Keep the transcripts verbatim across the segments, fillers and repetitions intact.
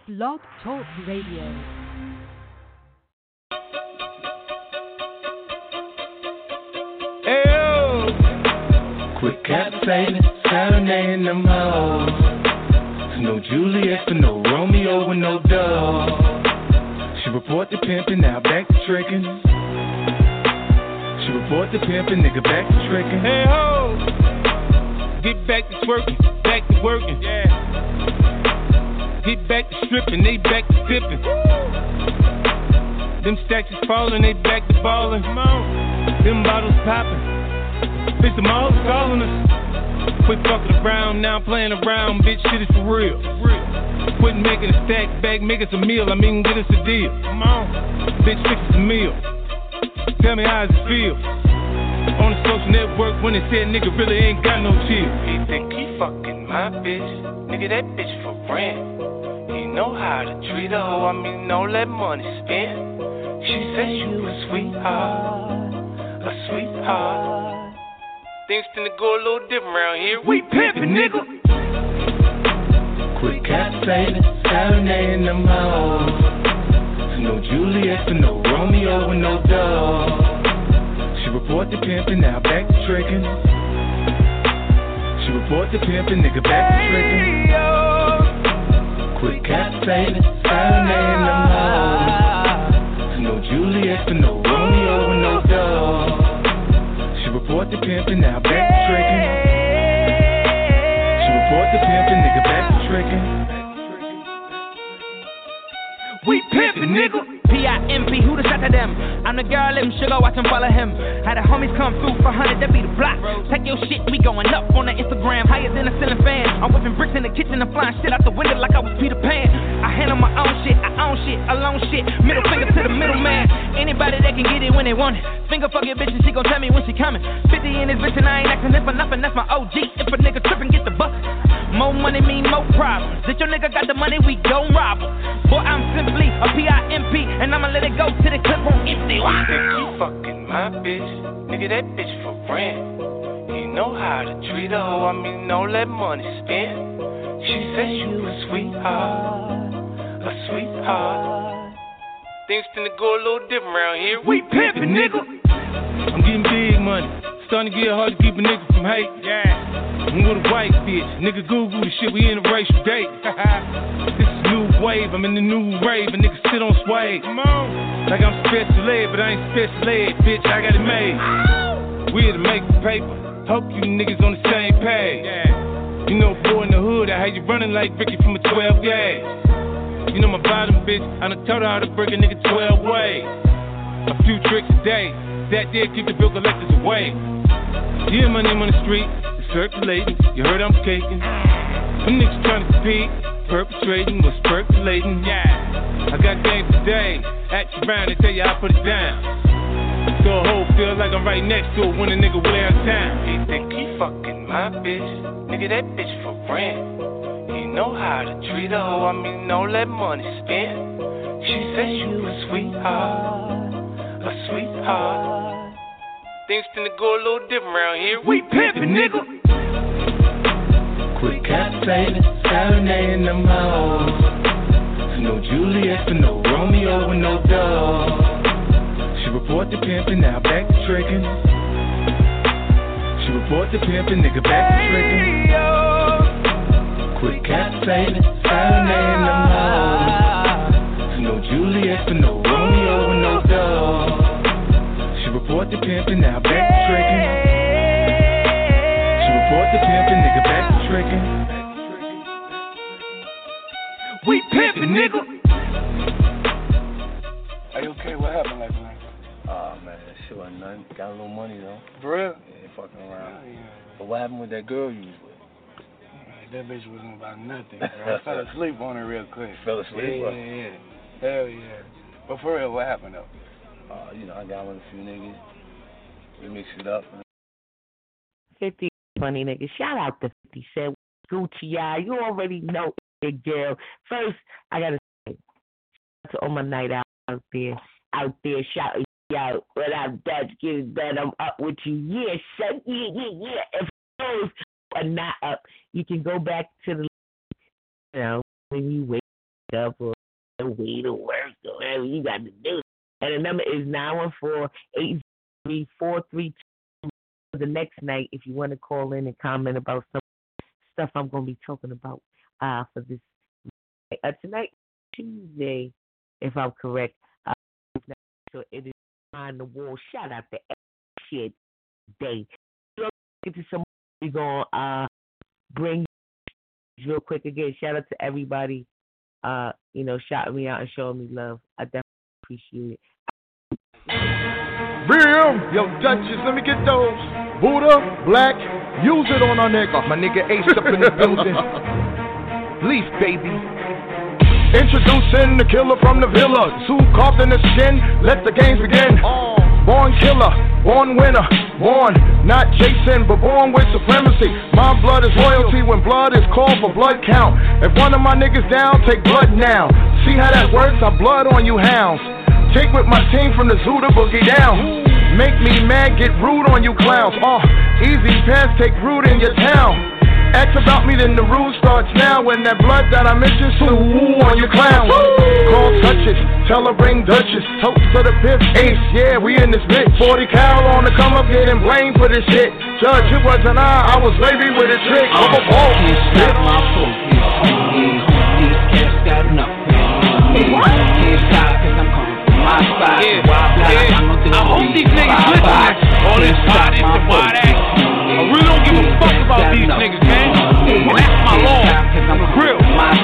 Blog Talk Radio. Ayo, quit captivating, serenading them hoes. No Juliet for no Romeo with no dog. She report the pimpin', now back to trickin'. She report the pimpin', nigga back to trickin'. Hey ho, get back to twerking, back to working. Yeah. Get back to stripping, they back to dipping. Them stacks is falling, they back to ballin'. Come on. Them bottles poppin'. Bitch, them all calling us. Quit fucking around, now I'm playing around. Bitch, shit is for real. Quit making a stack back, make us a meal. I mean, get us a deal. Come on. Bitch, fix us a meal. Tell me how it feel. On the social network when they said nigga really ain't got no chill. He think he fucking my bitch. Nigga, that bitch for rent. He know how to treat a hoe, I mean, don't let money spend. She said you a sweetheart, a sweetheart. Things tend to go a little different around here. We pimpin', nigga. Quit captivating, serenading them hoes. No Juliet for no Romeo with no dog. She report the pimpin', now back to trickin'. She report the pimpin', nigga back to trickin'. Quit captivating, serenading them hoes. No Juliet for no Romeo with no dog. She report the pimpin', now back to trickin'. She report the pimpin', nigga back to trickin'. We pimpin', nigga. P I M P, who the shot to them? I'm the girl, let him sugar, watch him follow him. Had the homies come through for one hundred, that be the block. Take your shit, we going up on the Instagram, higher than a ceiling fan. I'm whipping bricks in the kitchen and flying shit out the window like I was Peter Pan. I handle my own shit, I own shit, alone shit. Middle finger to the middleman. Anybody that can get it when they want it. Finger fuck your bitch and she gon' tell me when she coming. fifty in this bitch and I ain't acting it for nothing, that's my O G. If a nigga trippin', get the bus. More money mean more problems. If your nigga got the money, we gon' rob him. Boy, I'm simply a P I M P, and I'ma let it go to the clip on empty. Wow. You fucking my bitch, nigga, that bitch for rent. He know how to treat a hoe, I mean, don't let money spend. She said you a sweetheart, a sweetheart. Things tend to go a little different around here. We pimpin', nigga. I'm getting big money, starting to get hard to keep a nigga from hate. Yeah. I'm with a white bitch, nigga Google the shit, we in a racial date. This is new wave, I'm in the new rave, a nigga sit on sway. Come on. Like I'm special ed, but I ain't special ed, bitch, I got it made. We here to make the paper, hope you niggas on the same page. Yeah. You know, boy in the hood, I hate you running like Ricky from a twelve gauge. You know my bottom bitch, I done told her how to break a nigga twelve ways. A few tricks a day, that did keep the bill collectors away. Yeah, my name on the street, it's circulating, you heard I'm caking. Them niggas trying to compete, perpetrating what's percolating, yeah. I got game today, act around and tell you I put it down. So a hoe feel like I'm right next to it when a nigga wear town. He think he fucking my bitch, nigga that bitch for rent. He know how to treat a hoe, I mean don't let money spend. She said you a sweetheart, a sweetheart. Things tend to go a little different around here. We pimpin', nigga. Quit captivating, serenading them hoes. No Juliet for no Romeo with no dog. She report the pimpin', now back to trickin'. She report the pimpin', nigga back to trickin'. Quit captivating, serenading them hoes. No Juliet for no Romeo with no dog. She report the pimpin', now back to trickin'. She report the pimpin', nigga back to trickin'. We pimpin', nigga. Are you okay? What happened last night? Oh man, that shit wasn't nothing. Got a little money though. For real? Yeah, fucking around. Yeah. But what happened with that girl you was with? That bitch wasn't about nothing, bro. I fell asleep on her real quick. Fell asleep? Yeah, yeah, yeah. Hell yeah. But for real, what happened though? Uh, you know, I got with a few niggas. We mixed it up. fifty funny nigga. Shout out to fifty Cent. Gucci, y'all. You already know it, girl. First, I gotta say, to all my night out, out there, out there shouting out. What I'm done, get it done. I'm up with you. Yeah, son. Yeah, yeah, yeah. If those are not up, you can go back to the, you know, when you wake double the way to work or whatever you got to do. And the number is nine one four, eight zero three, four three two. The next night, if you want to call in and comment about some stuff I'm going to be talking about uh, for this night. Uh, tonight, Tuesday, if I'm correct. Uh, so it is on the wall. Shout out to shit day. Get to some. We're going to uh, bring real quick again. Shout out to everybody, uh, you know, shouting me out and showing me love. I definitely appreciate it. Real, yo, Duchess, let me get those. Buddha, Black, use it on our nigga. My nigga Ace up in the building. Leaf, baby. Introducing the killer from the villa. Two carved in the skin, let the games begin. Born killer, born winner, born not chasing, but born with supremacy. My blood is royalty when blood is called for blood count. If one of my niggas down, take blood now. See how that works? I blood on you hounds. Take with my team from the zoo to boogie down. Make me mad, get rude on you clowns. Oh, easy pass, take root in your town. Ask about me, then the rule starts now. When that blood that I mentioned, so woo on you clowns. Call touches, tell her bring Duchess. Toast to the fifth ace, yeah, we in this bitch. forty cal on the come up, getting blamed for this shit. Judge, it wasn't I, I was baby with a trick. I'm a ball. Can't stop my focus, homies, homies, cats got nothing. Can't stop cause I'm coming from my spot. Yeah, Wild block, yeah. I'm gonna do I hope these niggas listen. All this hot is the wide ass. I really don't give a fuck about these niggas, man. That's my law. For real.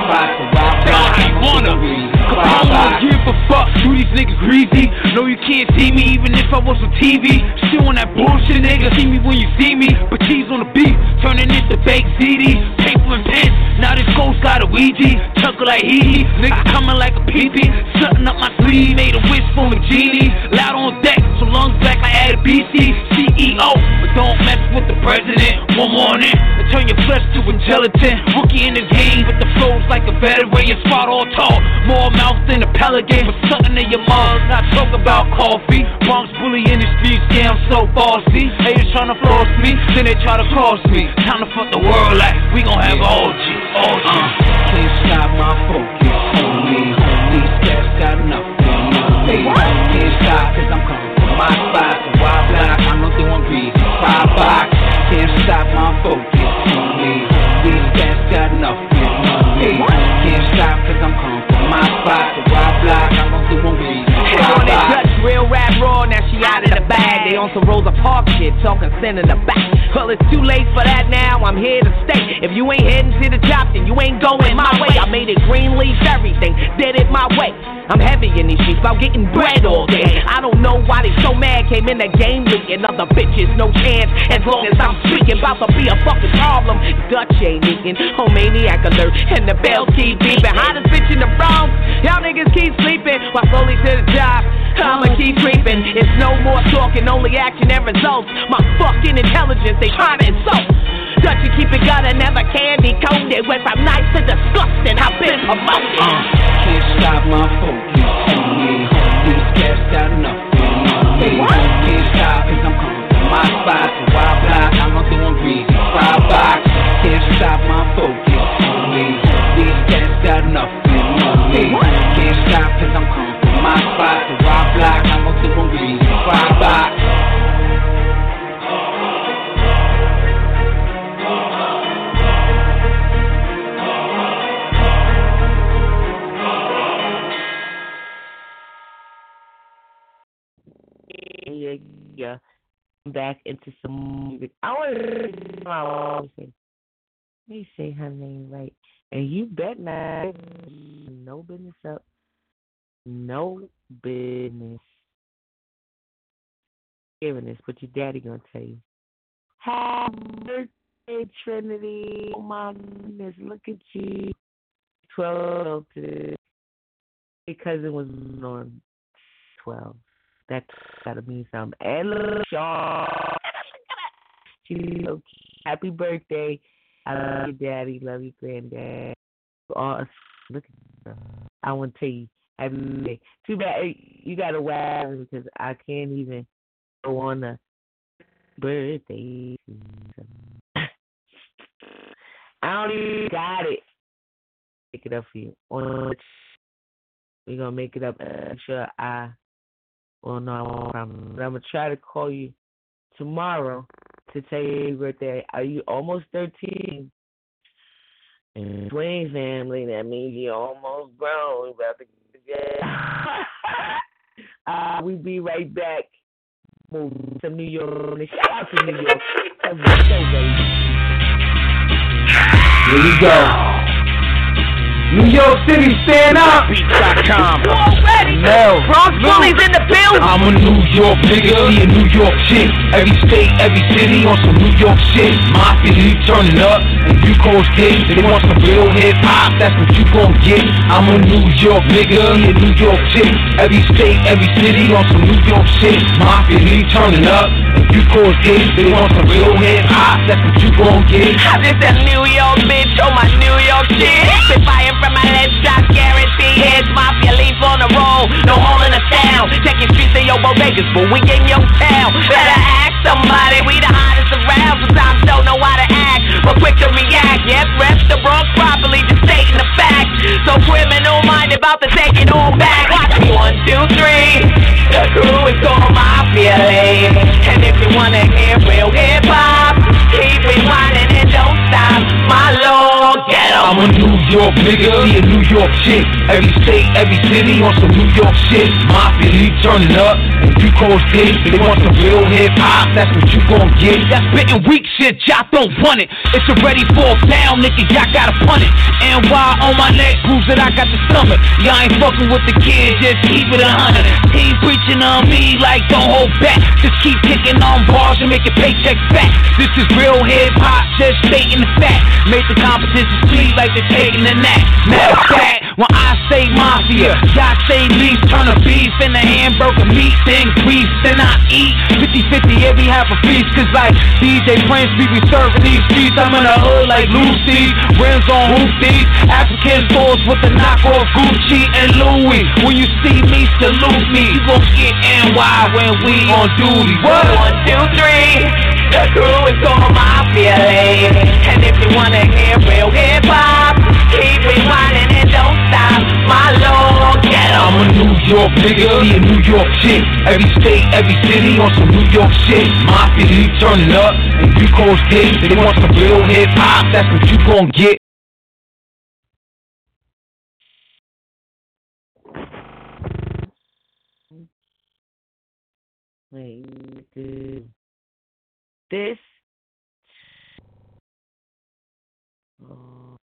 Say how you wanna. I don't wanna give a fuck. Do these niggas greasy? No, you can't see me even if I was on T V. Shit on that bullshit, nigga. See me when you see me. But cheese on the beat, turning into baked C D. Paper and pen. Now this ghost got a Ouija. Chuckle like hee hee. Nigga coming like a pee-pee. Something up my sleeve. Made a wish for a genie. Loud on deck, so lungs back like I had a B C. C E O. But don't mess with the president. One morning, and turn your flesh to a gelatin. Rookie in the game, but the flow's like a better way. You spot all tall. More mouth than a pelican. But something in your mouth. Not talk about coffee. Bronx bully in the streets. Yeah, I'm so bossy. Haters trying to floss me, then they try to cross me. Time to fuck the world like we gon' have all G. All G. Uh, can't stop my focus, homies, homies, cats got nothing. They can't stop cause I'm coming from my spot. Wild block, I'm not doing greasy. Five box, can't stop my focus, homies, these cats got nothing. They can't stop cause I'm coming from my spot. Wild block, I'm not doing greasy. On that Dutch, real rap raw, now she out of the bag. They on some Rosa Parks shit, talking sin in the back. Well, it's too late for that now, I'm here to stay. If you ain't heading to the top, then you ain't going my way. I made it green leaf, everything, did it my way. I'm heavy in these streets, about getting bread all day. I don't know why they so mad, came in the game leaking. Other bitches, no chance, as long as I'm speaking. About to be a fucking problem, Dutch ain't leaking. Oh, maniac alert, and the bell keep beeping. Hottest bitch in the Bronx, y'all niggas keep sleeping. While slowly to the job, I'ma keep creeping. It's no more talking, only action and results. My fucking intelligence, they trying to insult. Dutch, you keep it gutter, never candy coated. Went from nice to disgusting, I've been promoted. Uh, can't stop my focus, homies, these cats got nothing. They can't stop cause I'm coming from my spot. Wild block, I'm not doing greasy. Five box, can't stop my focus, homies, these cats got nothing. They can't stop cause I'm coming from my spot. Wild block, I'm not doing greasy. Five box. Yeah, yeah. Back into some music. I want to say, let me say her name right. And you bet not. No business up. No business. Hearing this, but your daddy gonna tell you. Happy birthday, Trinity. Oh my goodness, look at you. twelve today. Your cousin was on twelve. That gotta mean something. And little Sean. Happy birthday. I love you, Daddy. Love you, Granddad. Oh, look at her. I want to tell you, happy birthday. Too bad you got to whack because I can't even go on the birthday. I don't even got it. make it up for you. We're gonna make it up. I'm sure I well no, I won't promise. But I'm gonna try to call you tomorrow to tell you your birthday. Are you almost thirteen? And Twin family, that means you're almost grown. We're about to get together. uh, we'll be right back. Move to New York. Shout out to New York. Here we go. New York City, stand up. Beats dot com. You already know. Bronx Bullies in the building. I'm a New York nigga, he a New York chick. Every state, every city on some New York shit. My city turning up, and you call stick. They want some real hip hop, that's what you gon' get. I'm a New York nigga, he a New York chick. Every state, every city on some New York shit. My city turning up, and you call stick. They want some real hip hop, that's what you gon' get. I'm just a New York bitch on my New York shit. Been firing from my left shot, guarantee. Here's mafia, leave on the roll, no hole in the sound. Checking streets in your bodegas, but we in your town. Better ask somebody, we the hottest around. Sometimes don't know how to act, but quick to react. Yep, reps the Bronx properly, just stating the facts. So criminal mind about to take it all back. Watch me, one, two, three. The crew is called Mafia Lane. And if you wanna hear real hip hop, keep rewinding and don't stop. My Lord, get 'em. I'm a New York nigga, he a New York chick. Every state, every city on some New York shit. My city turning up, and you call stick. They want some real hip hop, that's what you gon' get. That spittin' weak shit, y'all don't want it. It's already fall down, nigga, y'all gotta punt it. And why on my neck proves that I got the stomach. Y'all ain't fucking with the kids, just keep it a hundred. Team preaching on me like don't hold back. Just keep kicking on bars and make your paychecks back. This is real hip hop, just stating the fact. Make the competition sweet like they're taking a nap. Matter of fact, when I say mafia, y'all say leaf, turn a beef into hamburger meat, then grease, then I eat fifty-fifty every half a piece. Cause like D J Prince, we be serving these streets. I'm in the hood like Lucy, rims on hoopties, African stores with the knockoff Gucci and Louis. When you see me, salute me. You gon' get N Y when we on duty. What? One, two, three. The crew is called Mafia Lane. And if you wanna hear real hip hop, keep rewinding and don't stop. My Lord, get 'em. I'm a New York nigga, he a New York chick. Every state, every city on some New York shit. My city turning up, and you call stick. They want some real hip hop, that's what you gon' get. Wait, dude. This. Oh.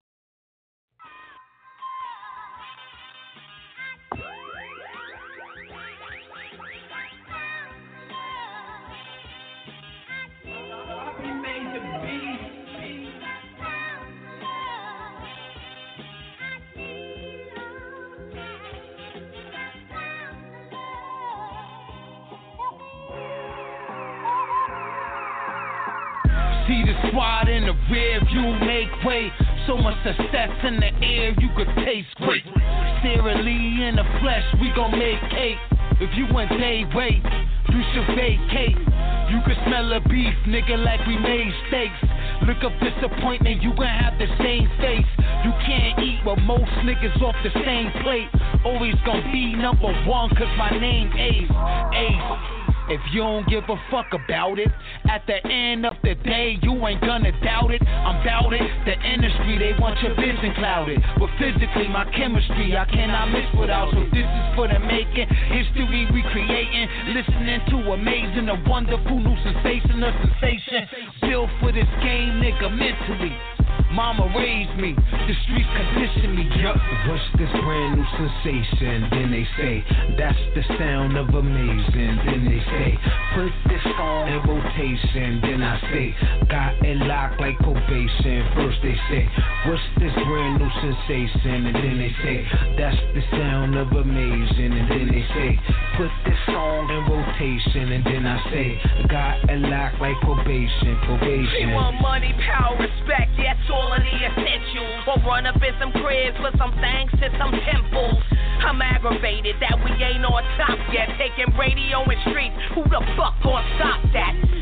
See the squad in the rear view, make way. So much success in the air, you could taste great. Sarah Lee in the flesh, we gon' make cake. If you want day rate, you should vacate. You could smell the beef, nigga, like we made steaks. Look up disappointment, you gon' have the same face. You can't eat with most niggas off the same plate. Always gon' be number one, cause my name Ace. Ace. If you don't give a fuck about it, at the end of the day, you ain't gonna doubt it. I'm bout it. The industry, they want your vision clouded. But physically, my chemistry, I cannot miss without. So this is for the making, history recreating, listening to amazing, a wonderful new sensation, a sensation. Built for this game, nigga, mentally. Mama raised me, the streets conditioned me, yup. What's this brand new sensation? Then they say, that's the sound of amazing. Then they say, put this song in rotation. Then I say, got it locked like probation. First they say, what's this brand new sensation? And then they say, that's the sound of amazing. And then they say, put this song in rotation. And then I say, got it locked like probation, probation. They want money, power, respect, yeah, it's all of the essentials. Or run up in some cribs with some thanks to some temples. I'm aggravated that we ain't on top yet. Taking radio and streets, who the fuck gon' stop that?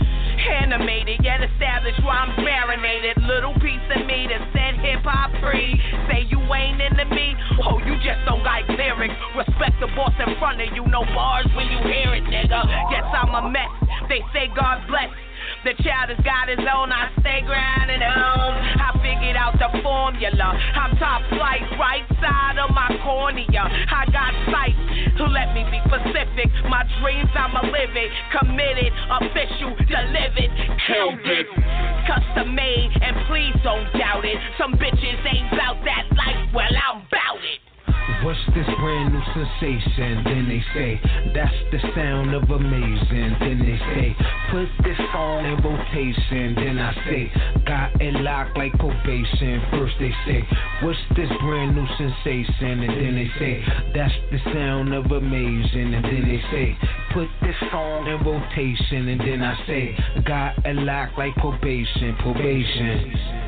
Animated, yet established while I'm marinated. Little piece of me that said hip hop free. Say you ain't into me, oh, you just don't like lyrics. Respect the boss in front of you, no bars when you hear it, nigga. Guess I'm a mess, they say God bless. The child has got his own, I stay grounded home. I figured out the formula. I'm top flight, right side of my cornea. I got sight to let me be specific. My dreams, I'ma live it. Committed, official, delivered, killed it. Custom made, and please don't doubt it. Some bitches ain't bout that life, well, I'm bout it. What's this brand new sensation? Then they say, that's the sound of amazing. Then they say, put this song in rotation. Then I say, got it locked like probation. First they say, what's this brand new sensation? And then they say, that's the sound of amazing. And then they say, put this song in rotation. And then I say, got it locked like probation, probation.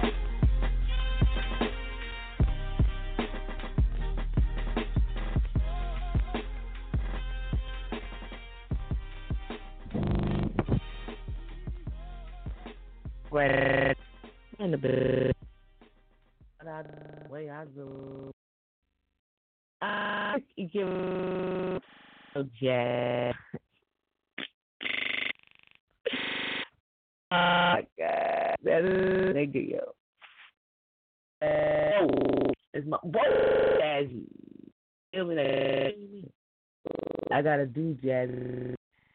In the bed, way I go. I give a jazz. Oh my God, that is nigga, yo. Oh, it's my boy, Jazzy. Feel me like I gotta do jazz.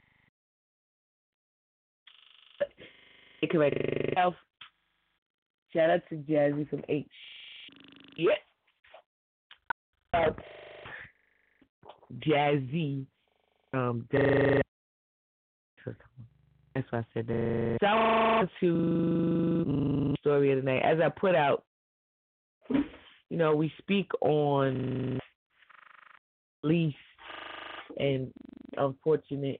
Correct yourself. Shout out to Jazzy from H. Yeah. Uh, Jazzy. Um, the, that's why I said that. So I want to story of the night. As I put out, you know, we speak on police and unfortunate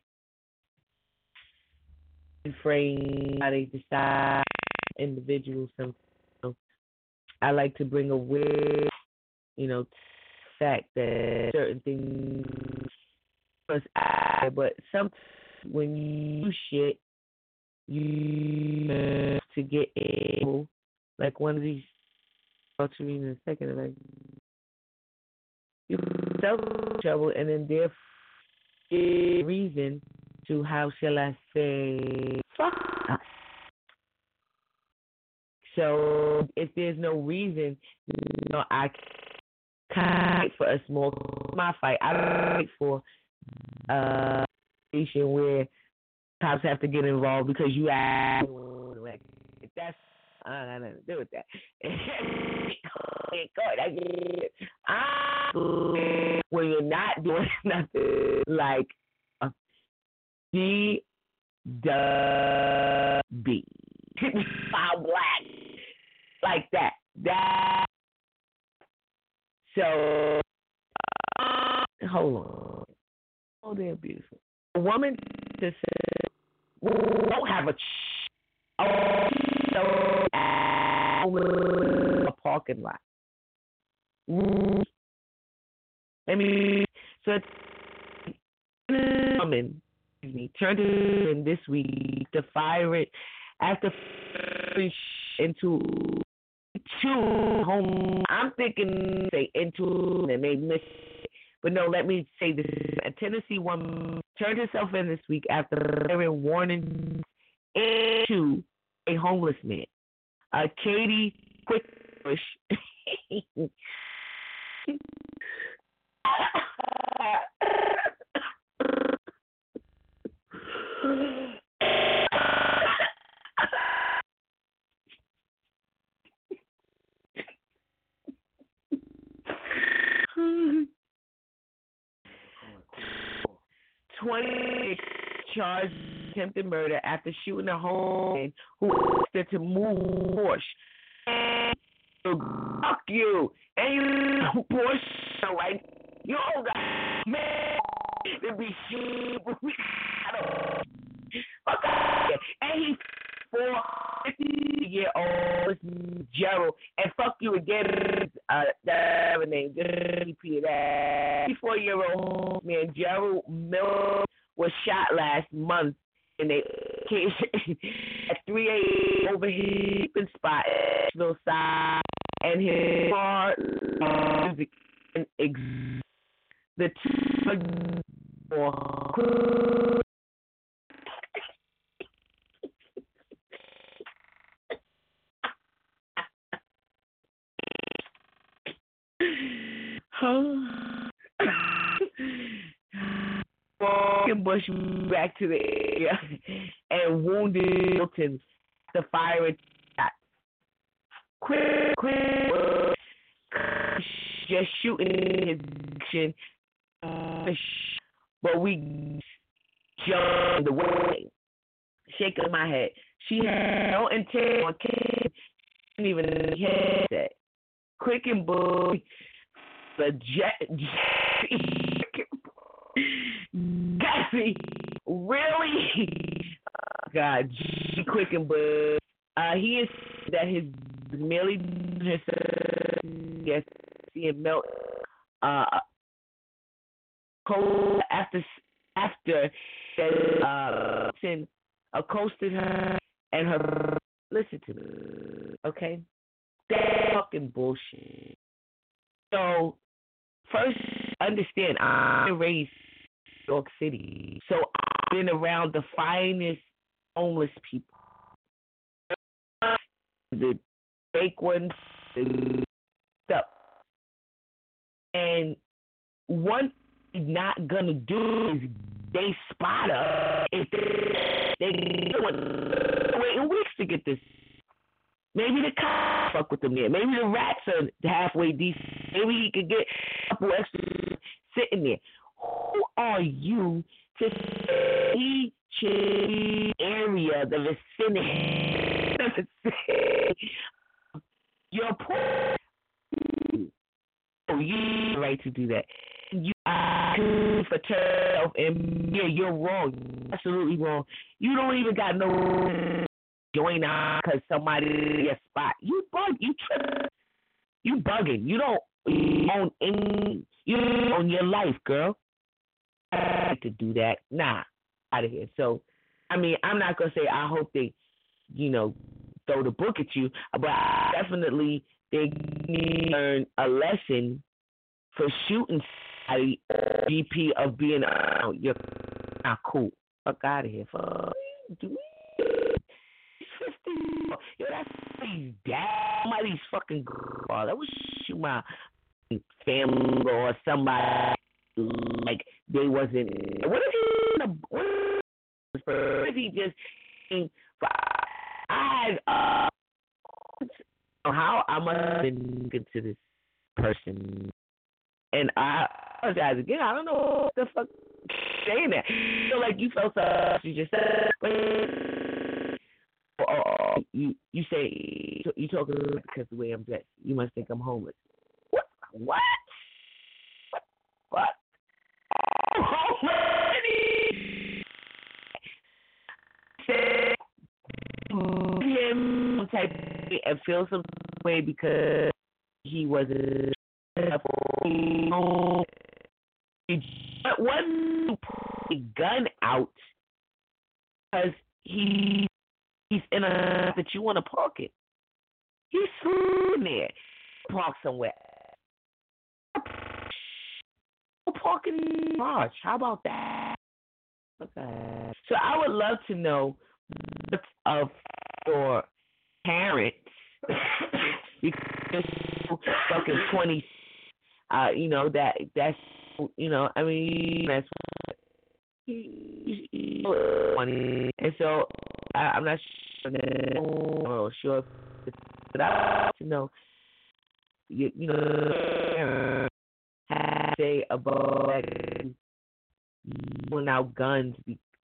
frame how they decide individuals. Some, I like to bring aware, you know, fact that certain things must I, but some when you do shit, you have to get able, like one of these. I'll to read in a second. Like you self trouble, and then there is reason to, how shall I say, fuck us. So if there's no reason, you know, I can't fight for a small my fight. I fight for a situation where cops have to get involved because you ask. That's I don't have nothing to do with that. I, when you're not doing nothing like a D the B. I'm black. Like that. That. So, uh, hold on. Oh, they're beautiful. A woman to say, won't have a ch- oh, so, a parking lot. I mean, so it's a woman. Me turned it in this week to fire it after into two home. I'm thinking say into and they missed it. But no, let me say this: a Tennessee woman turned herself in this week after hearing warnings into a homeless man. Uh, Katie Quickbush. twenty-six charged attempted murder after shooting a home who asked her to move Porsche. Fuck you. And you Porsche, right? You don't got man to be shooting. Fuck you. And he four fifty year old Gerald, and fuck you again. Uh, that name, repeat that. fifty-four year old man Gerald Miller was shot last month in a at three a.m. over his sleeping spot, no side, and his car music and ex- the two for Bush back to the area and wounded Milton. The fire attack. Quick, quick, just shooting his action. But we jumped the way. Shaking my head. She had no intent on killing. Didn't even hear that. Quick and Bull. The jet. Gassy, really? God, Quick and Bud. Uh, he is that his merely yes, seeing melt. Uh, cold after after that uh, accosted her and her. Listen to me, okay? That fucking bullshit. So first, understand I'm raised in New York City, so I've been around the finest homeless people, the fake ones, the stuff, and one thing not gonna do is they spot us if they they waiting weeks to get this. Maybe the cops fuck with them there. Maybe the rats are halfway decent. Maybe he could get a couple extra sitting there. Who are you to see area, the vicinity? You're poor. Oh, you have the right to do that. You are for yourself, and yeah, you're wrong. You're absolutely wrong. You don't even got no join on because somebody in your spot. You bug. You trip. You bugging. You don't own any. You don't own your life, girl. I like to do that. Nah, out of here. So, I mean, I'm not gonna say I hope they, you know, throw the book at you, but definitely they learn a lesson for shooting somebody G P of being uh, you're not cool. Fuck out of here. Fuck. Do Yo, that's somebody's dad, somebody's fucking girl. That was shoot my family or somebody like they wasn't. What if he? What if he just? I had uh, how I must have been good to this person, and I apologize again. I don't know what the fuck saying that. I feel like you felt so. You just said. Oh, you you say you talking because the way I'm dressed. You must think I'm homeless. What? What? What? Oh, say him type and feel some way because he wasn't. But one put a gun out because he. He's in a that you want to park it. He's sitting there. Park somewhere. Park in the garage. How about that? Okay. So I would love to know what's of your parents because fucking twenty. Uh, you know that that's you know I mean that's twenty, and so. I, I'm not sure, sure, but I want to know, you, you know, how to say about pulling out guns.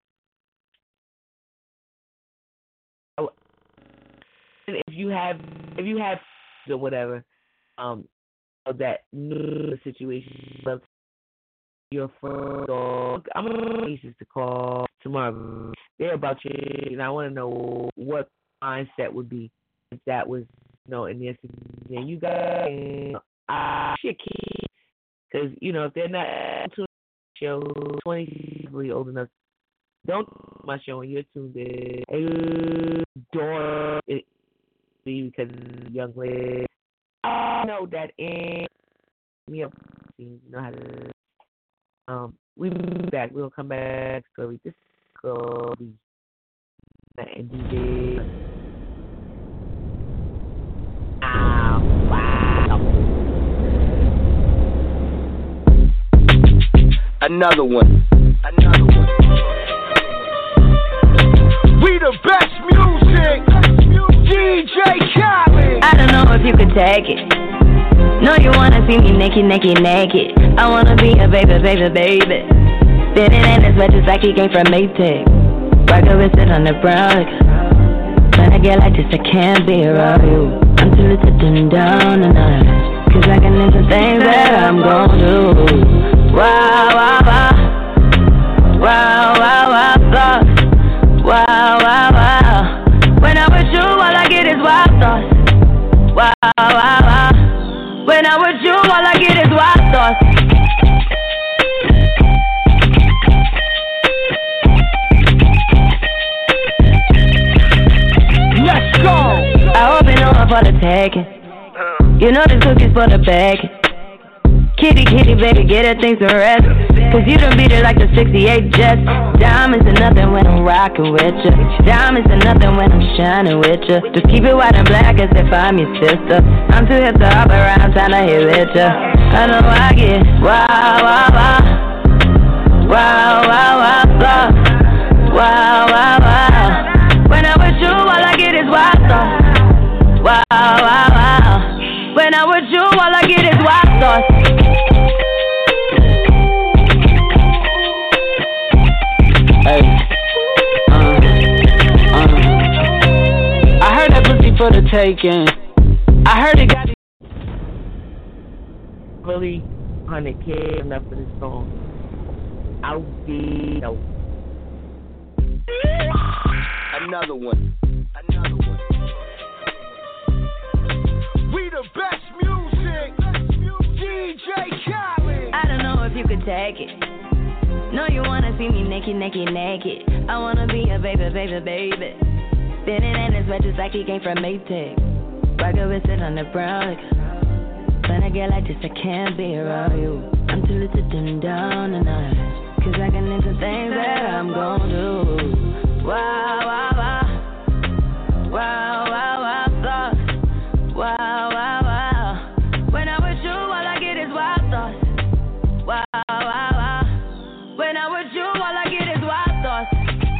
And if you have, if you have, or whatever, um, that new situation, your first dog, I'm gonna to call tomorrow. They're about you, and I want to know what mindset would be if that was, you know, in this. And you guys, ah, shit, because you know if they're not to show twenty, really old enough Don't do my show on YouTube. It's door it because young lady. I know that in me up. You know how to. Um, we'll be back. We'll come back. Story. This story. And D J. Ah, wow. Another one. Another one. We the best music. D J Khaled. I don't know if you could take it. No, you wanna see me naked, naked, naked. I wanna be a baby, baby, baby. Spinning in his red just like he came from Maytag. Rocker with it on the brown. When I get like this, I can't be around you. I'm too little to dim down the night. Cause I can into things that I'm gon' do. Wow, wow, wow. Wow, wow, wow, thoughts. Wow, wow, wow. When I'm with you, all I get is wild thoughts. Wow, wow, wow. When I'm with you, all I get is wild thoughts. Let's go. I hope you know I'm for the taking. You know this cookie's for the bag. Kitty, kitty, baby, get her things to rest. Cause you done beat it like the sixty-eight Jets. Diamonds are nothing when I'm rockin' with ya. Diamonds are nothing when I'm shining with ya. Just keep it white and black as if I'm your sister. I'm too hip to hop around, trying to hit with ya. I know I get wow, wow, wow. Wow, wow, wow, wow. Wow, wow, wow. When I'm with you, all I get is wild thoughts. Wow, wow, wow. When I'm with you, all I get is wild thoughts. Hey, uh, uh. I heard that pussy for the taking. I heard it got Really, one hundred K enough for this song. I'll be no. Another one. Another one. We the best music. D J Khaled. I don't know if you could take it. No, you wanna see me naked, naked, naked. I wanna be a baby, baby, baby. Spinning in his red just like he came from Maytag. Rocker with it on the brown. When I get like this, I can't be around you. I'm too little to dim down the night. Cause I can into things that I'm gon' do. Wow, wow, wow. Wow, wow, wow, thoughts. Wow, wow, wow. When I'm with you, all I get is wild thoughts. Wow, wow, wow. When I'm with you, all I get is wild thoughts.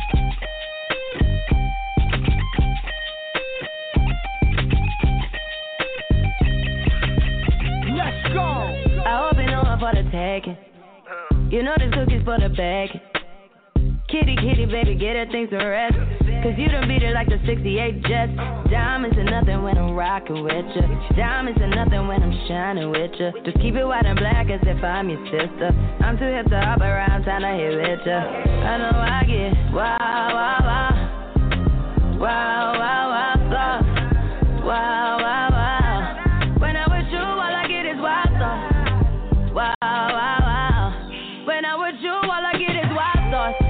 Let's go. I hope you know I'm for the taking. You know this cookie's for the bag. Kitty, kitty, baby, get her things to rest. Cause you done beat it like the sixty-eight Jets. Diamonds are nothing when I'm rockin' with ya. Diamonds are nothing when I'm shining with ya. Just keep it white and black as if I'm your sister. I'm too hip to hop around, trying to hit with ya. I know I get wow, wow, wow. Wow, wow, wow, thoughts. Wow, wow, wow. When I'm with you, all I get is wild thoughts. Wow, wow, wow. When I'm with you, all I get is wild thoughts.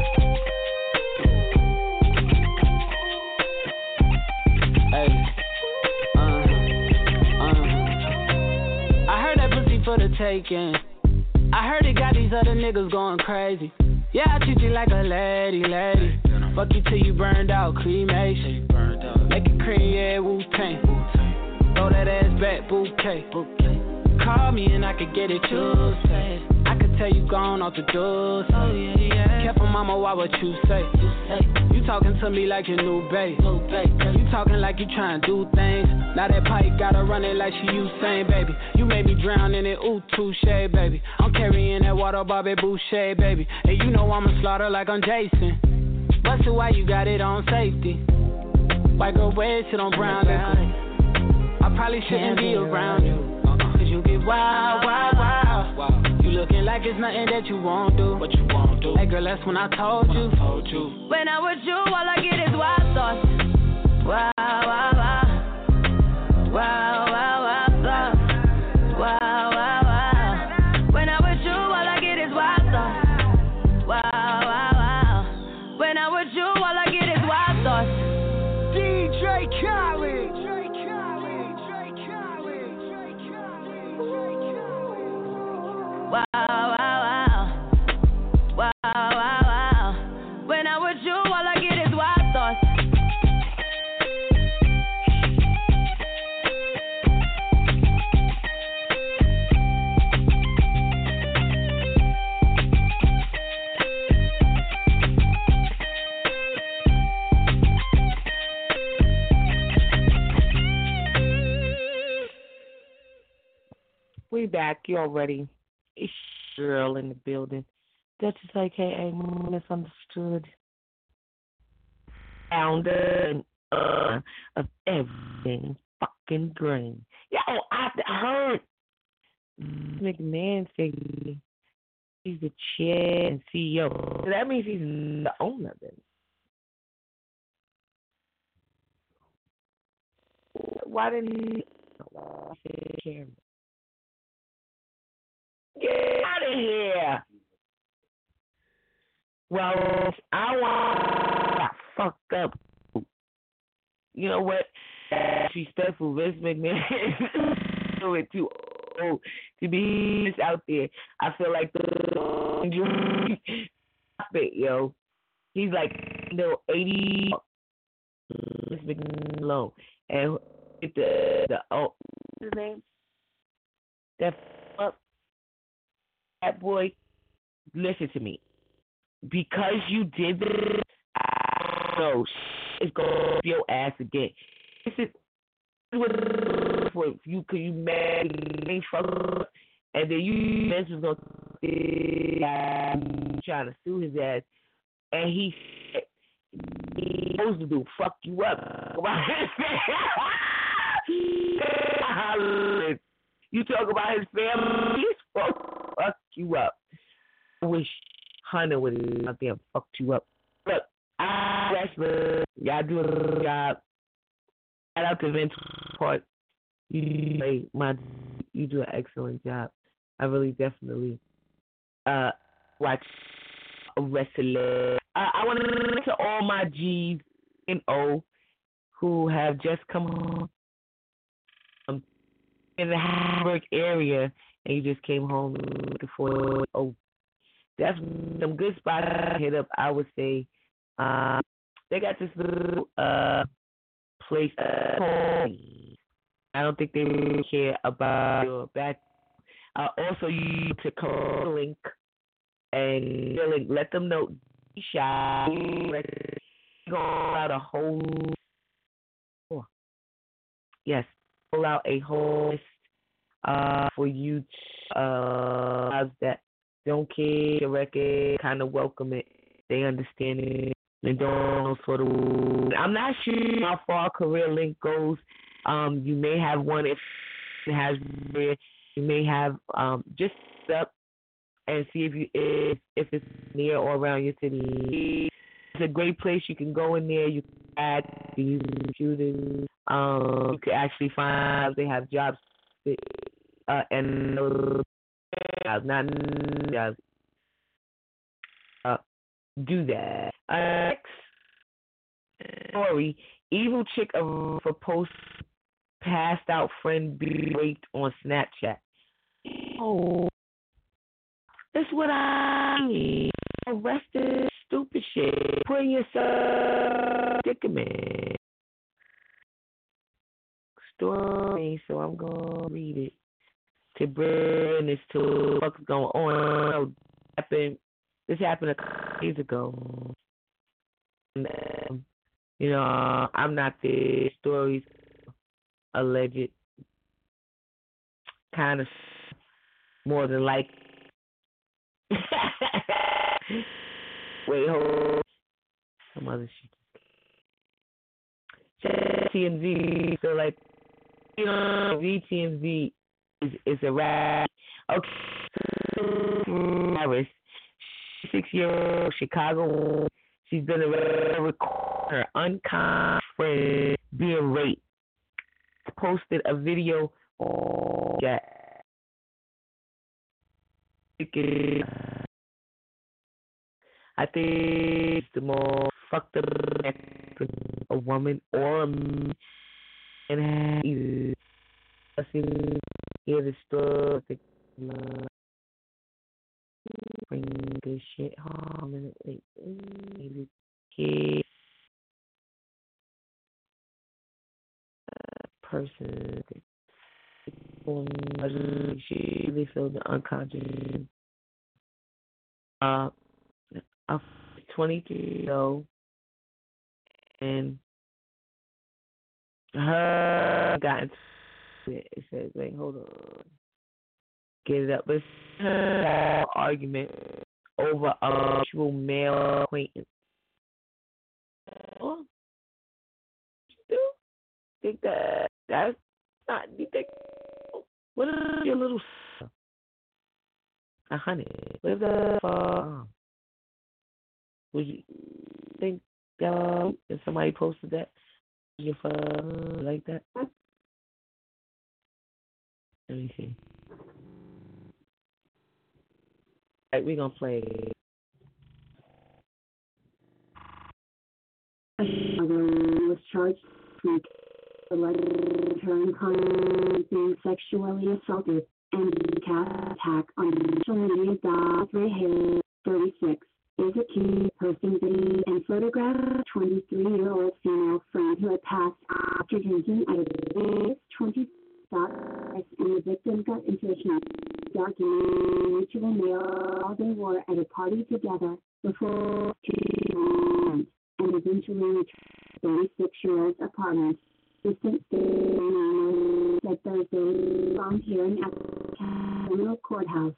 Hey, uh, uh. I heard that pussy for the taking. I heard it got these other niggas going crazy. Yeah, I treat you like a lady, lady. Fuck you till you burned out, cremation. Make it cream, yeah, Wu-Tang. Throw that ass back, bouquet. Call me and I could get it Tuesday. I could tell you gone off the doors. Oh yeah, yeah. Careful, mama, why what you say? You talking to me like your new babe. You talking like you trying to do things. Now that pipe gotta run it like she Usain, baby. You made me drown in it, ooh, touche, baby. I'm carrying that water, Bobby Boucher, baby. And you know I'm a slaughter like I'm Jason. Busted, why you got it on safety? White girl, wear shit on brown liquor. I probably shouldn't be around you. Cause you get wild, wild, wild. You looking like it's nothing that you won't do. What you won't do. Hey girl, that's when I told you. I told you. When I'm with you, all I get is wild thoughts. Wow, wow, wow. Wow, wow, wow, thoughts. Wow, wow, wow. When I'm with you, all I get is wild thoughts. Wow, wow, wow. We back. You already. It's girl in the building. That's just like, hey, hey, misunderstood. Founder uh, of everything fucking green. Yo, I heard McMahon say he's the chair and C E O. So that means he's the owner then. Why didn't he? Get out of here. Well, I want got fucked up. You know what? Disrespectful Vince McMahon is too old to be out there. I feel like the stop it, yo. He's like no eighty. Vince McMahon alone, and the the oh, what's his name? That fuck that boy. Listen to me. Because you did this, I know it's going to whip your ass again. This is what you could you mad and then you mentioned going to trying to sue his ass, and he he's supposed to do fuck you up. You talk about his family, he's supposed to fuck you up. I wish Hunter would have out there and fucked you up. Look, I wrestler, y'all do a good job. Shout out to Vince Part. You, like, my, you do an excellent job. I really definitely uh watch a wrestler. Uh, I want to listen to all my G's and O who have just come home um, in the Hamburg area, and you just came home before. Oh, that's some good spots to hit up. I would say uh, they got this little uh, place. Uh, I don't think they really care about your back. Uh, also, you to call the link and let them know. Shot. Go out a whole. Oh, yes, pull out a whole list uh, for you to, uh, that. Don't care your record, kind of welcome it. They understand it. They don't know sort of. I'm not sure how far Career Link goes. Um, you may have one if it has. You may have um just up and see if you if if it's near or around your city. It's a great place. You can go in there. You can add these computers. Um, you can actually find they have jobs. Uh, and. Uh, Not uh, do that. Uh, next story: evil chick of a post passed out friend be raped on Snapchat. Oh, that's what I mean. Arrested, stupid shit. Putting yourself predicament. Story, so I'm gonna read it. To bring this to what's going on. Happened, this happened a couple days ago. And, um, you know, I'm not the stories alleged. Kind of more than like. Wait, hold on. Some other shit. T M Z, so like, you know, T M Z. Is, is a rap. Okay. Harris, six-year-old Chicago. She's been a recorder, unkind friend being raped. Posted a video on that. I think it's the more fucked up a woman or a man and either. I see. Hear the story. Uh, bring good shit home. Maybe kid, uh, person. She really feel the unconscious. Uh, I'm twenty-three years old, and her got into it. It says, wait, hold on. get it up. But it's an argument over a mutual male acquaintance. Well, you think that that's not, you think, what is your little a honey? What if the uh, would you think that if somebody posted that, would you uh, like that? Let me see. All right, we're gonna play. Was charged with her being sexually assaulted and cat attack on social media. Ray Hill, thirty-six, is accused of posting video and photograph of a twenty-three-year-old female friend who had passed after drinking at a twenty and the victim got into a heat. Documenting mutual male they were at a party together before two and eventually returned to thirty-six-year-old's apartment. Distant statement said Thursday on hearing at the criminal courthouse.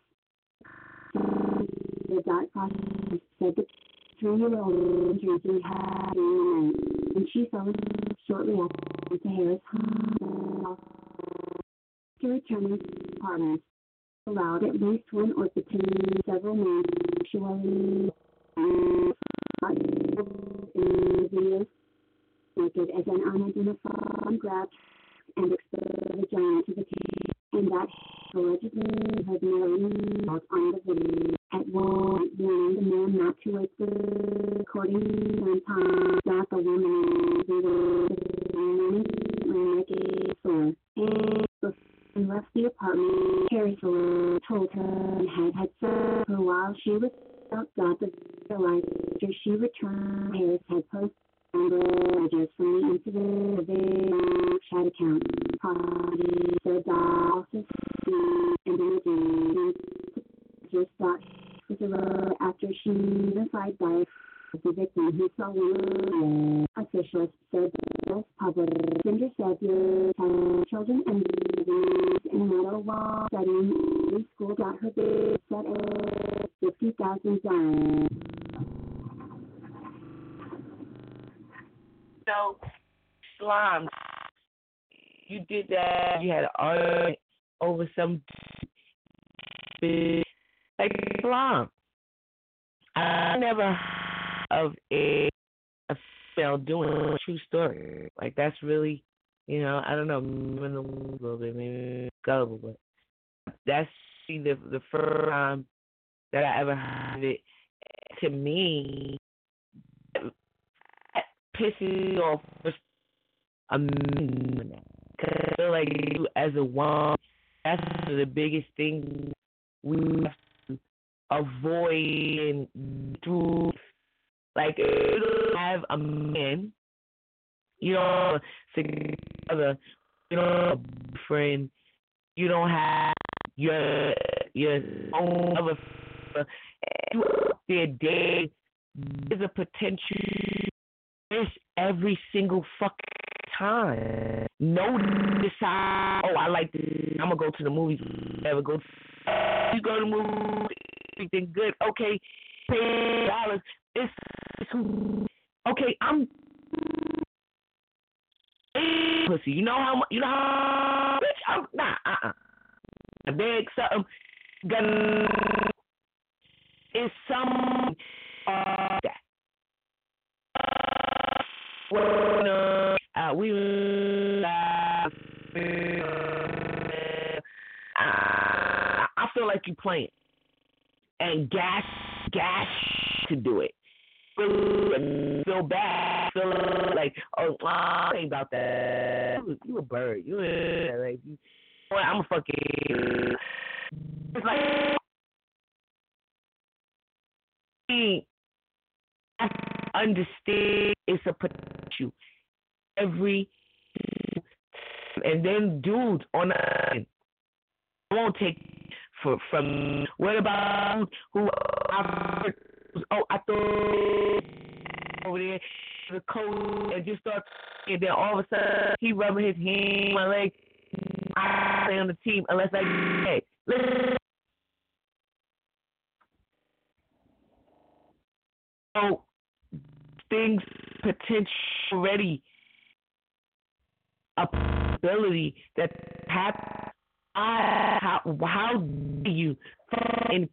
The dot process said the three-year-old drinking had been and she fell shortly after to Harris Hospital. To return to the apartment, allowed at least one or potentially several men sexually in the video naked as an unidentified grabbed and exposed the vagina to the camera, and that allegedly had married out on the video. At one point, warning the man not to wake the recording one time that the woman in the video ran like a sword. And before he left the apartment, Harris told her and had had sex for a while she was outside the video. After she returned, Harris had posted images from the incident of the chat account. Party said that also and images just thought was a road after she was notified by the victim who saw one. Officials said that public Cinder said your children and babies in Meadow while studying the school got her bid set at fifty thousand dollars. So, Slime, you did that. You had an argument over some big, like Slime. I never heard of a, a female doing a true story. Like, that's really, you know, I don't know, maybe a little bit, maybe gullible, but that's the, the first time that I ever heard it. To me, pisses off a man. I feel like you, as a woman, that's the biggest thing we have to avoid through. Like, if you don't have a man, you don't have a significant other, you don't have a friend, you don't have your your own other, you out there dead, there's a potential. This every single fucking time. No decide. Oh, I like this. I'm gonna go to the movies. Never go. You go to the movies. Everything good. Okay, pay dollars. It's, it's okay. I'm pussy. You know how much? You know how? Bitch, I'm nah. Uh. Uh-uh. I beg something. Gonna. It's some uh that. Well, uh, we uh, I feel like you playing and gas gas to do it. Feel bad. Feel like oh, I ain't about that. You, you a bird. You like you, I'm a fucking. It's like. I understand it's a potential every and then dudes on the I won't take for from what about who I oh I thought over there the coach and just start and then all of a sudden he rubbing his hand on my leg. I stay on the team unless I hey listen So things potential already a possibility that happen. How how do you in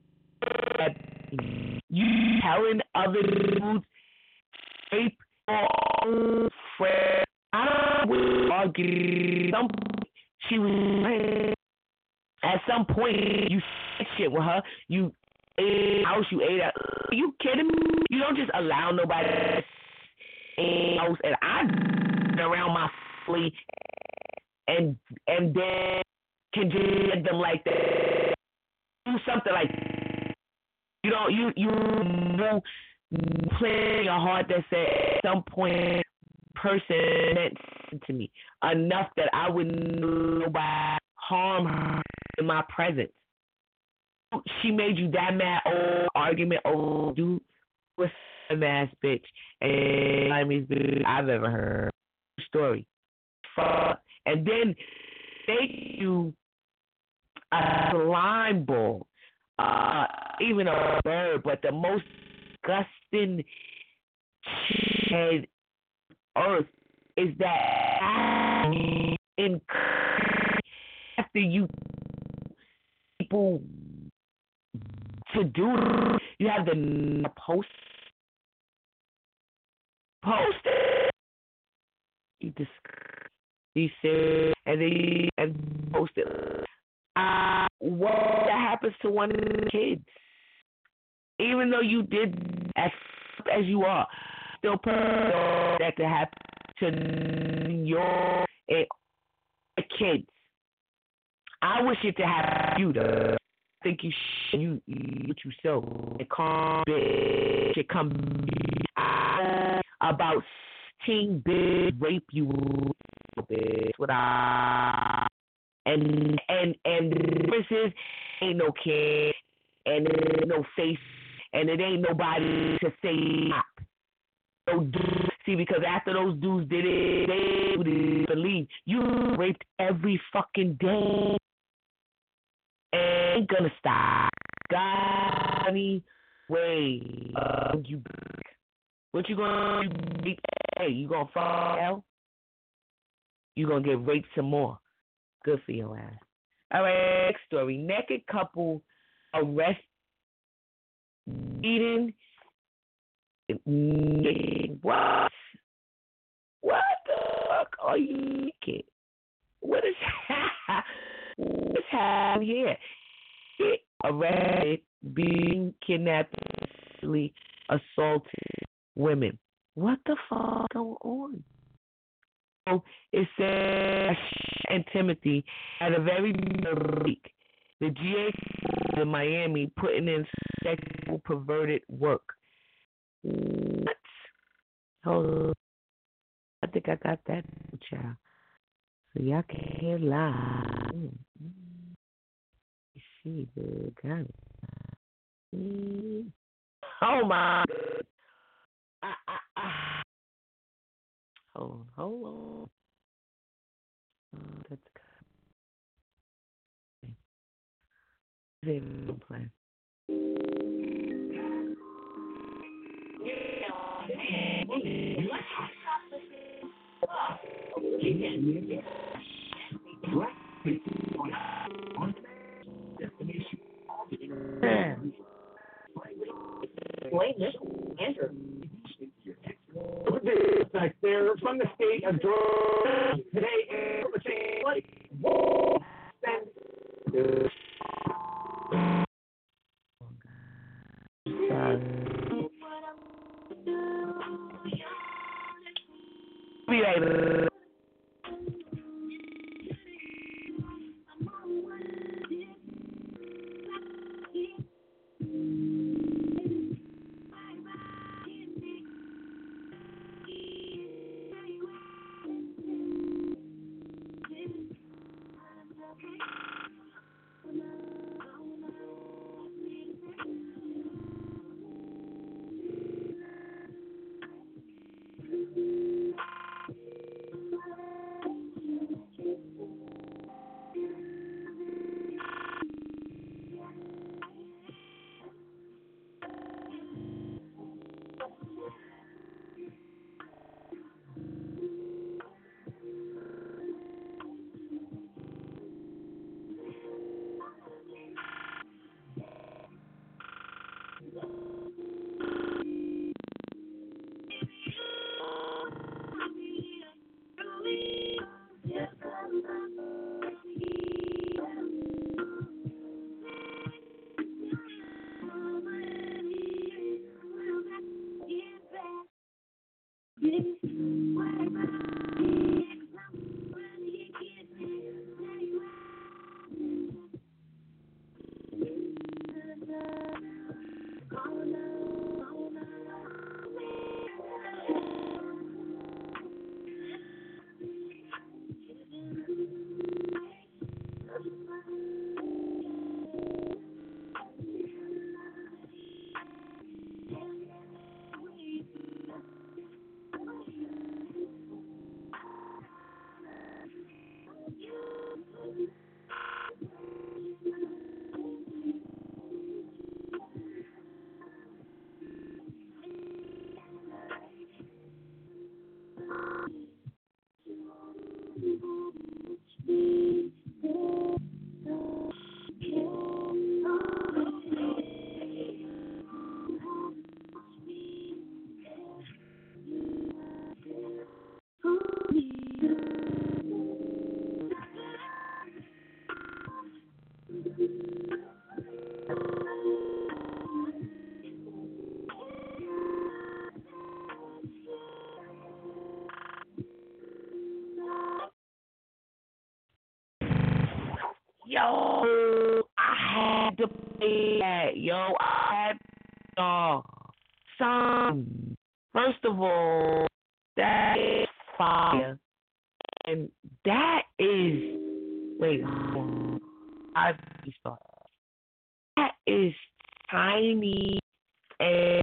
you telling other dudes rape or friend? I would argue some she was at some point you shit with her. You ate house, you ate out. Are you kidding me? You don't just allow nobody else. And I around my family and and then can just get them like that. Do something like that. You don't you you know play your heart that said at some point person meant to me enough that I wouldn't nobody harm her in my presence. She made you that mad old argument oh dude was a ass bitch and I mean I've ever heard story. And then they you a slime ball, uh, even a bird, but the most disgusting head earth is that in after you people to do you have the post post you just you say and they and post it. Uh, what happens to one of the kids? Even though you did as as you are, still per that to happen to your uh, kids. I wish it to happen to you. Though. I think you sh- you what you so it come it come uh, about teen big rape you bitch what I and and and this is ain't no kid and no face and it ain't nobody to say stop. So dudes, see because after those dudes did it, they would believe you raped every fucking day. Ain't gonna stop. God, any way uh, you what you gonna do? Hey, you gonna fall out? You gonna get raped some more. Good for your ass. All right, next story. Naked couple arrested eating. What? What the fuck are you naked? What is what's happening here? It arrested being kidnapped, assaulted women. What the fuck going on? So it says and Timothy had a very week. The G A in Miami putting in sexual perverted work. What? Hold on. I think I got that, child. So y'all can't lie. Mm-hmm. You see, the got it. Mm-hmm. Oh my. Ah, ah, ah. Hold on, hold on. Oh, that's good. It's plan. Like they're from the state of Georgia today. Whoa. Be right. Yo, I had to play that. Yo, I had uh, some. First of all, that is fire. And that is, wait, hold on. I start. That is tiny and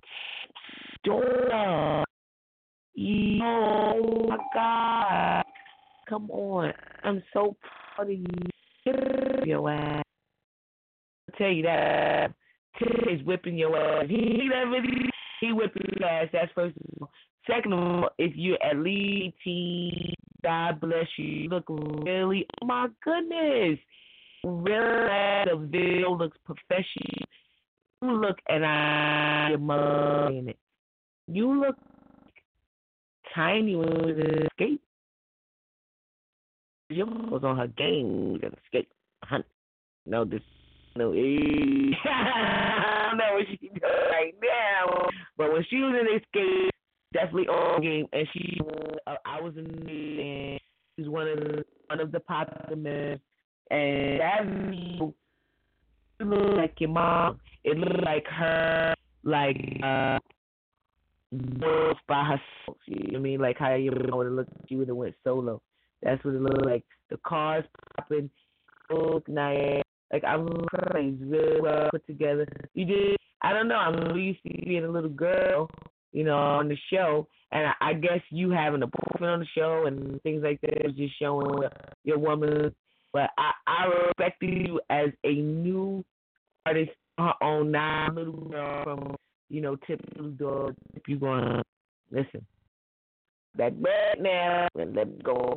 store. Yo, oh my God. Come on. I'm so proud of you. Your ass. I'll tell you that. Tim is whipping your ass. He never he whipping your ass. That's first of all. Second of all, if you're at least eighteen, God bless you. You look really, oh my goodness. Really, the video looks professional. You look, and I, your mom in it. You look tiny when you was in skate. Your mom was on her game with a skate. No, this, no, I don't know what she does right now. But when she was in this skate, definitely on game, and she, uh, I was in the, and she was one of the, one of the popular men, and that video looked like your mom. It looked like her, like uh, by herself. You know what I mean? Like how you would have looked, she would have went solo. That's what it looked like. The cars popping, look nice. Like I'm like really well put together. You did. I don't know. I'm used to being a little girl, you know, on the show, and I, I guess you having a boyfriend on the show and things like that was just showing your woman. But I, I respected you as a new artist on her own, now little girl from, you know, typical dog. If you gonna listen, that bad now and let it go.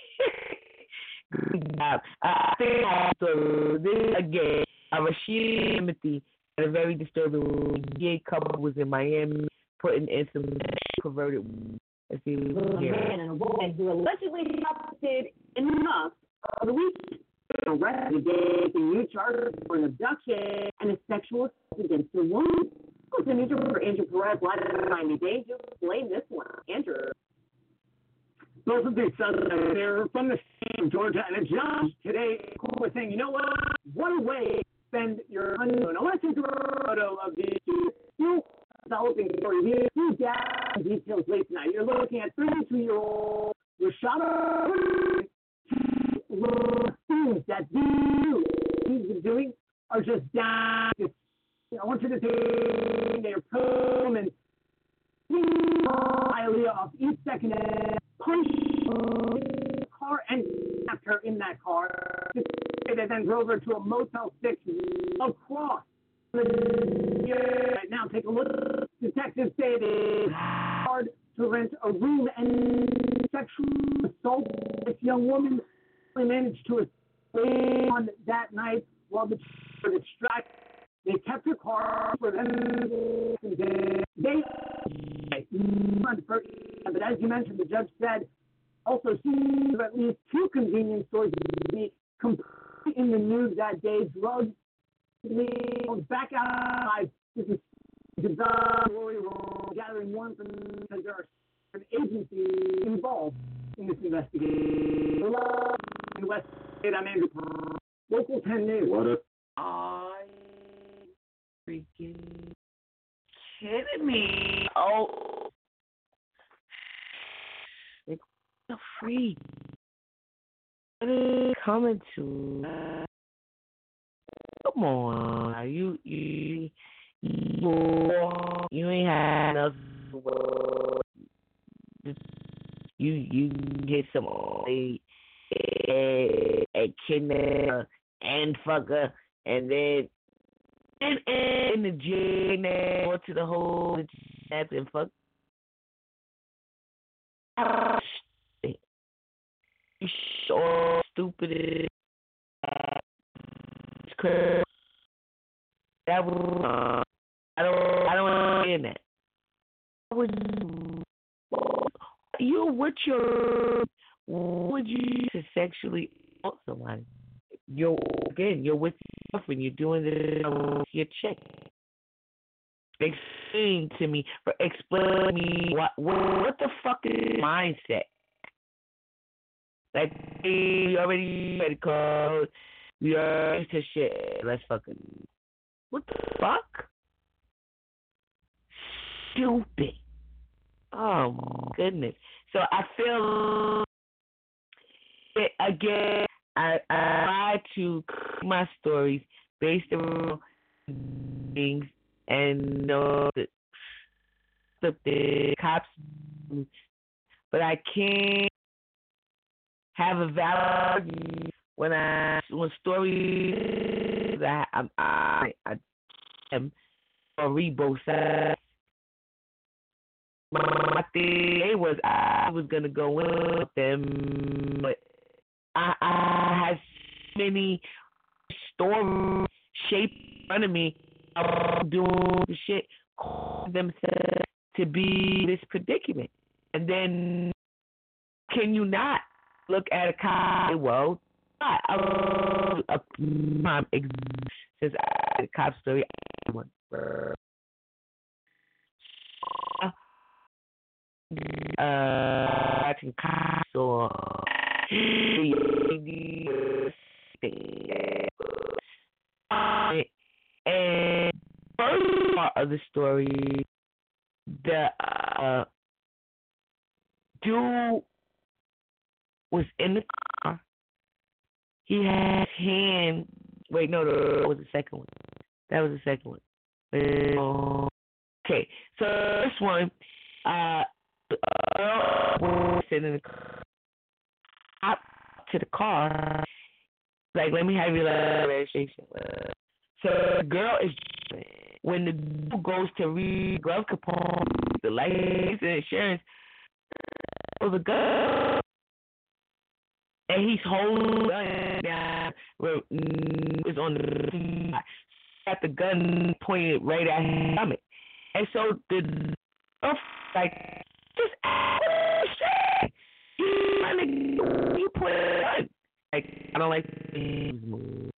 Good job. I think also this again, Rashid Timothy had a very disturbing gay couple was in Miami putting in some perverted. Let's see, a man and a woman who allegedly assaulted enough of the week. Arrested today in new charges for an abduction and a sexual assault against a woman. Continue to for Andrew Perez live at Miami Dade to explain this one. Andrew. Both of these suspects, they're from the state of Georgia, and a judge today was saying, you know what? What a way to spend your honeymoon. I want to take a photo of these two. You developing story here. You gather details late tonight. You're looking at thirty-two-year-old Rashada. Things that these are doing are just down. I want you to see their poem and Hialeah off East Second and punch the car and snapped her in that car. They then drove her to a Motel six across the right now. Take a look. Detectives say it's hard to rent a room and sexual assault. This young woman managed to escape on that night while the were distracted. They kept her car for them They, but as you mentioned, the judge said also seems at least two convenience stores be completely in the news that day. Drugs back out. This is gathering one from because there are an agency involved in this investigation. In West State, I'm Andrew. Local ten News. What up? Are you freaking kidding me? Oh, it's a freak. What are you coming to? Come on, are you you you, you ain't had enough. You you get some a, a, a kidnapper and fucker, and then and, and in the jail now to the whole chat and fuck. You so stupid. It's crazy. That was, I don't I don't understand that. I would you with your would you to sexually assault somebody? You're again, you're with your girlfriend, you're doing this with your chick. Explain to me, for explain to me what, what what the fuck is mindset? Like we already read code, we are into shit. Let's fucking what the fuck? Stupid. Oh my goodness. So I feel it, again. I, I try to create my stories based on things and know the, the, the cops, but I can't have a valid when I when stories I I I, I am or read both sides. My thing was I was gonna go with them, but I, I had many stories shaped in front of me of doing the shit themselves to be this predicament. And then can you not look at a cop? Well, I, I, a time since I had a cop story. Uh, watching cops or and first part of the story, the uh, dude was in the car. He had his hand. Wait, no, that was the second one. That was the second one. Uh, okay, so this one, uh, uh, was sitting in the car. Up to the car, like, let me have your registration. So the girl is, when the dude goes to read glove component, the license and insurance, oh, the gun, and he's holding the gun down, is on the, got the gun pointed right at his stomach. And so the, oh, like, just, oh, shit. You put it on. Like, I don't like this move.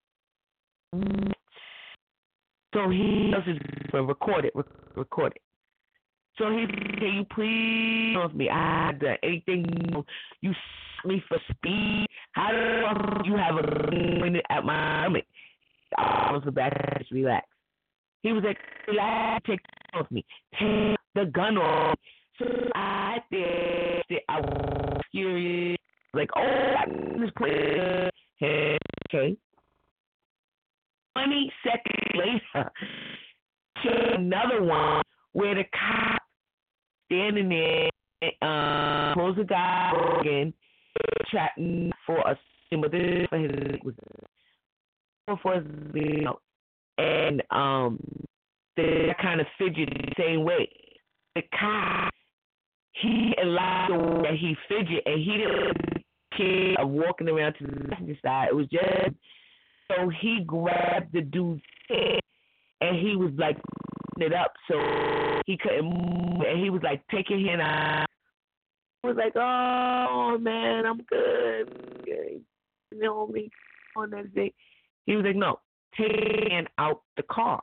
So he does his record it, record it. So he, can you please with me? I done anything you me for speed. How the fuck you have a pointed at my stomach? I was back, just relax. He was like, relax, take it off me, take the gun off. So I did. I was furious. Like, oh, I just put it. Okay. twenty seconds later, another one where the cop standing there, uh, pulls a guy again, chatting for a sympathy for his was for his video, and um, they kind of fidget the same way. The cop, he allowed the way that he fidget, and he didn't care of walking around to the passenger side. It was just so he grabbed the dude's head, and he was like it up so he couldn't move, and he was like, take your hand out. I was like, oh man, I'm good. You know me on that thing. He was like, no, take your hand out the car.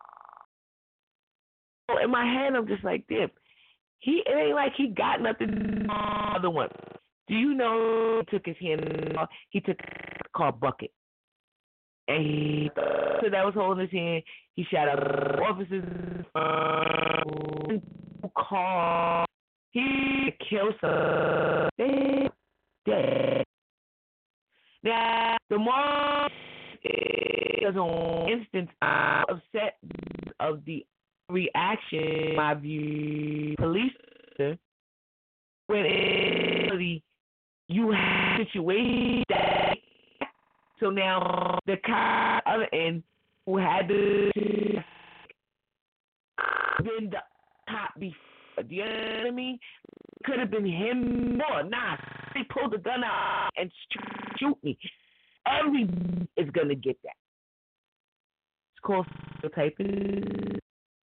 So in my head, I'm just like, damn. He it ain't like he got nothing. Other one. Do you know he took his hand off? He took a car bucket. And he so that was holding his hand. He shot up officers. Car. He killed some. They dead. Now the more there's an instance I'm upset of the reaction by the police when really you have a situation that so now the cop on the other end who had to been the cop before, do you know what I mean? Could have been him more. Nah, they pulled the gun out and shoot me. Every is gonna get that. It's called stereotyping.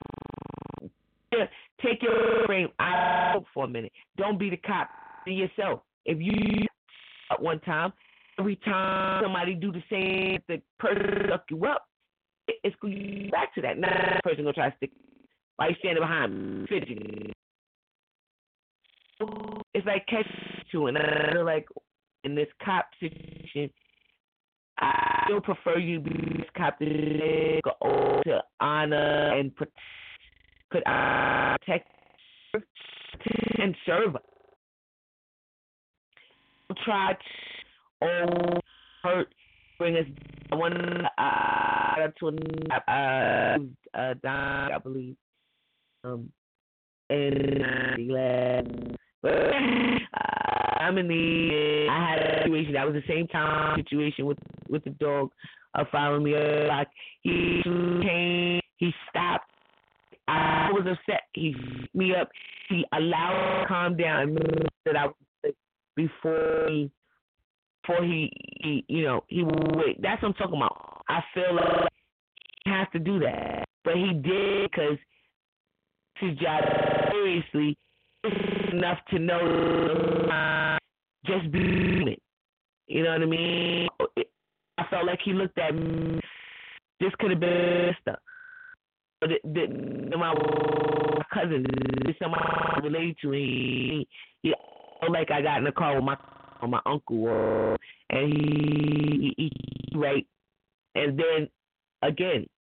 Take your brain out for a minute. Don't be the cop. Be yourself. If you at one time, every time somebody do the same, the person look you up, it's going back to that. Now the person gonna try to stick. Why you standing behind me, fidgeting? It's like catch you, and I feel like in this cop situation, I still prefer you to be this cop to go to honor and protect. Could I protect and serve? Try to oh, hurt, bring us one uh, to a uh, uh, die, I believe. Um, and uh, I'm in the. I had a situation that was the same time situation with with the dog uh, following me. Uh, like he came, he stopped. I was upset. He beat me up. He allowed me to calm down and that I was before he, before he, he, you know, he would wait. That's what I'm talking about. I feel like he has to do that, but he did because his job seriously enough to know uh, just be it. You know what I mean? I felt like he looked at me. This could have been stuff. The, the, my cousin, somebody related to me, he, he like I got in the car with my with my uncle, uh, and he, he, he right, and then again,